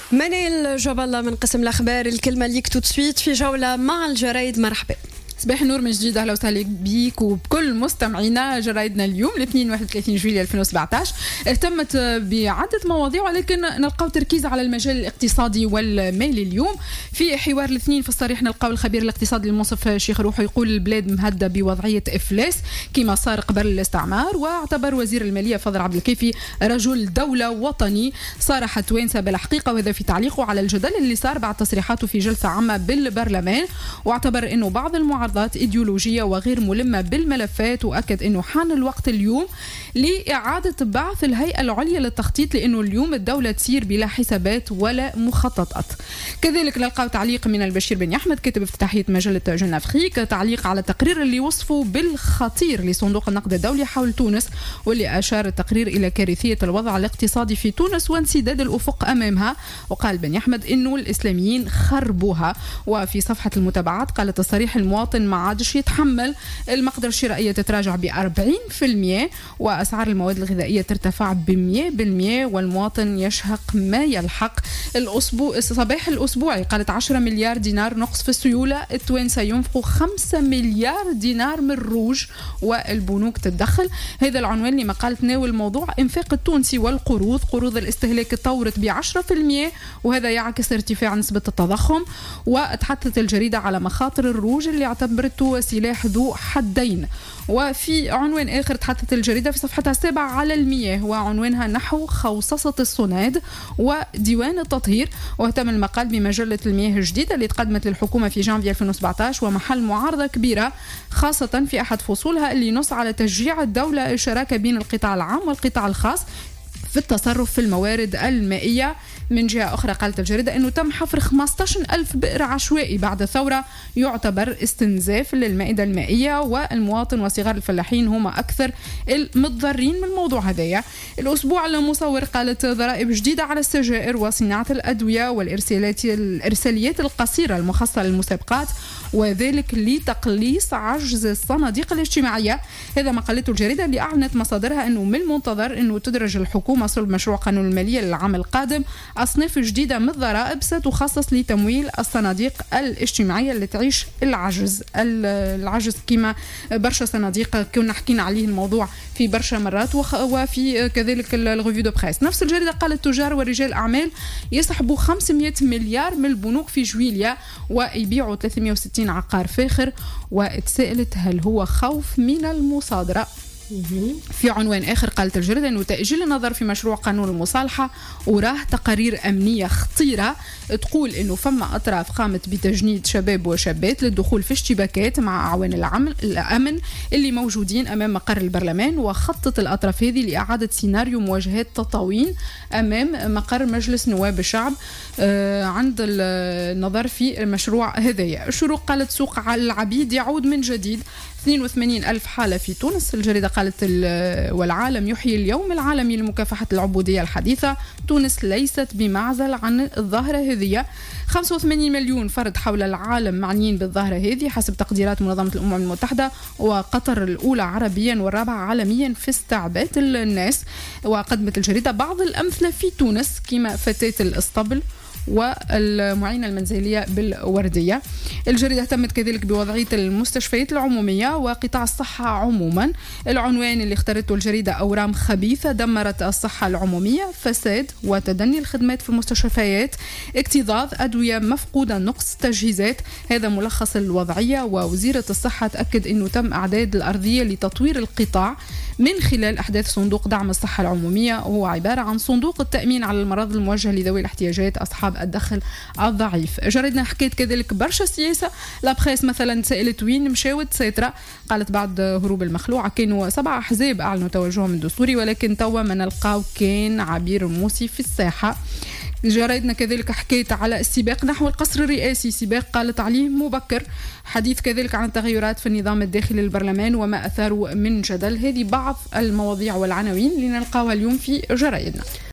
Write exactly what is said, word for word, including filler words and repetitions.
منال جبلة من قسم الأخبار، الكلمة ليك تو سويت في جولة مع الجرايد. مرحبا. صباح النور من جديد، اهلا وسهلا بيك وبكل مستمعينا. جرايدنا اليوم الاثنين واحد وثلاثين جويلية ألفين وسبعطاش اهتمت بعدة مواضيع، ولكن نلقاو تركيز على المجال الاقتصادي والمالي. اليوم في حوار الاثنين في الصريح نلقاو الخبير الاقتصادي المنصف شيخ روحو يقول البلاد مهدة بوضعية إفلاس كما صار قبل الاستعمار، واعتبر وزير المالية فضل عبد الكافي رجل دولة وطني. صارح توانسة بالحقيقة، وهذا في تعليقه على الجدل اللي صار بعد تصريحاته في جلسة عامة بالبرلمان، واعتبر انه بعض المعارضات إيديولوجية وغير ملمة بالملفات، وأكد أنه حان الوقت اليوم لإعادة بعث الهيئة العليا للتخطيط، لأنه اليوم الدولة تسير بلا حسابات ولا مخططات. كذلك نلقاو تعليق من البشير بن أحمد كاتب افتتاحية مجلة جن أفريك، تعليق على التقرير اللي وصفه بالخطير لصندوق النقد الدولي حول تونس، واللي أشار التقرير إلى كارثية الوضع الاقتصادي في تونس وانسداد الأفق أمامها. وقال بن أحمد أنه الإسلاميين خربوها. وفي صفحة المتابعات قال تصريح المواطن ما عادش يتحمل، المقدرة الشرائية تتراجع ب أربعين بالمئة، وأسعار المواد الغذائية ترتفع ب مئة بالمئة، والمواطن يشهق ما يلحق. الأسبوع الصباح الأسبوعي قالت عشرة مليار دينار نقص في السيولة، التوانسة ينفقوا خمسة مليار دينار من الروج والبنوك تتدخل. هذا العنوان لما قال تناول موضوع إنفاق التونسي والقروض. قروض الاستهلاك تطورت بعشرة بالمئة، وهذا يعكس ارتفاع نسبة التضخم. وتحدثت الجريدة على مخاطر الروج اللي اعتبرته سلاح ذو حدين. وفي عنوان آخر تحدثت الجريدة في صفحتها السابعة على المياه، وعنوانها نحو خوصصة الصناد وديوان التطهير. واهتم المقال بمجلة المياه الجديدة اللي تقدمت للحكومة في جانفي ألفين وسبعطاش، ومحل معارضة كبيرة خاصة في أحد فصولها اللي نص على تشجيع الدولة الشراكة بين القطاع العام والقطاع الخاص في التصرف في الموارد المائية. من جهة أخرى قالت الجريدة أنه تم حفر خمسطعش ألف بئر عشوائي بعد الثورة، يعتبر استنزاف للمائدة المائية، والمواطن وصغار الفلاحين هم أكثر المتضررين من الموضوع هذايا. الأسبوع المصور قالت ضرائب جديدة على السجائر وصناعة الأدوية والإرساليات الإرساليات القصيرة المخصصة للمسابقات، وذلك لتقليص عجز الصناديق الاجتماعية. هذا ما قالته الجريدة اللي أعلنت مصادرها أنه من المنتظر أنه تدرج الحكومة صلب مشروع قانون المالية للعام القادم أصناف جديدة من الضرائب ستخصص لتمويل الصناديق الاجتماعية اللي تعيش العجز العجز كما برشا صناديق كنا حكينا عليه الموضوع في برشا مرات. وفي كذلك الريفيو دو بريس نفس الجريدة قالت تجار ورجال أعمال يسحبوا خمسمئة مليار من البنوك في جويلية ويبيعوا ثلاثمئة وستين عقار فاخر. واتسألت هل هو خوف من المصادرة؟ في عنوان آخر قالت الجريدة أنه تأجيل النظر في مشروع قانون المصالحة وراه تقارير أمنية خطيرة تقول أنه فما أطراف قامت بتجنيد شباب وشابات للدخول في اشتباكات مع أعوان الأمن اللي موجودين أمام مقر البرلمان، وخطت الأطراف هذه لإعادة سيناريو مواجهات تطاوين أمام مقر مجلس نواب الشعب آه عند النظر في المشروع هذايا. الشروق قالت سوق العبيد يعود من جديد، اثنين وثمانين ألف حالة في تونس. الجريدة قالت والعالم يحيي اليوم العالمي لمكافحة العبودية الحديثة، تونس ليست بمعزل عن الظاهرة هذه. خمسة وثمانين مليون فرد حول العالم معنيين بالظاهرة هذه حسب تقديرات منظمة الأمم المتحدة، وقطر الأولى عربيا والرابعة عالميا في استعباد الناس. وقدمت الجريدة بعض الأمثلة في تونس كما فتاة الاسطبل والمعينة المنزلية بالوردية. الجريدة اهتمت كذلك بوضعية المستشفيات العمومية وقطاع الصحة عموما. العنوان اللي اختارته الجريدة أورام خبيثة دمرت الصحة العمومية، فساد وتدني الخدمات في المستشفيات، اكتظاظ أدوية مفقودة، نقص تجهيزات. هذا ملخص الوضعية. ووزيرة الصحة تأكد أنه تم إعداد الأرضية لتطوير القطاع من خلال أحداث صندوق دعم الصحة العمومية، وهو عبارة عن صندوق التأمين على المرض الموجه لذوي الاحتياجات أصحاب الدخل الضعيف. جريدنا حكيت كذلك برشا سياسة. لابخيس مثلا سألت وين مشاوت سيطرة، قالت بعد هروب المخلوعة كانوا سبع أحزاب أعلنوا توجههم الدستوري، ولكن توا ما نلقاو كان عبير موسي في الساحة. جريدنا كذلك حكيت على السباق نحو القصر الرئاسي، سباق قالت عليه مبكر. حديث كذلك عن التغيرات في النظام الداخلي للبرلمان وما أثاره من جدل. هذه بعض المواضيع والعناوين اللي نلقاوها اليوم في جرائدنا.